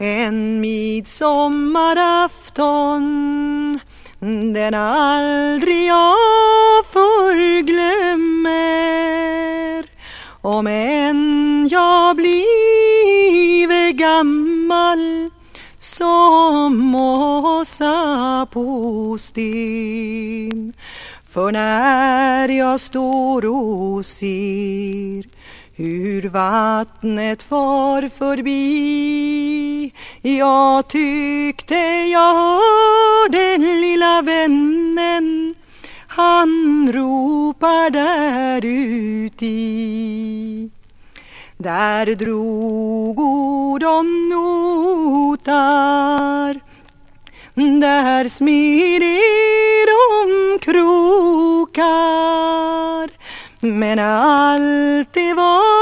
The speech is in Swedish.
En midsommarafton, den aldrig jag förglömmer. Om än jag blivit gammal som mossa på sten. För när jag står och ser hur vattnet far förbi, jag tyckte jag hörde lilla vännen, han ropar där uti. Där drog de notar, där smider de krokar, men allt det var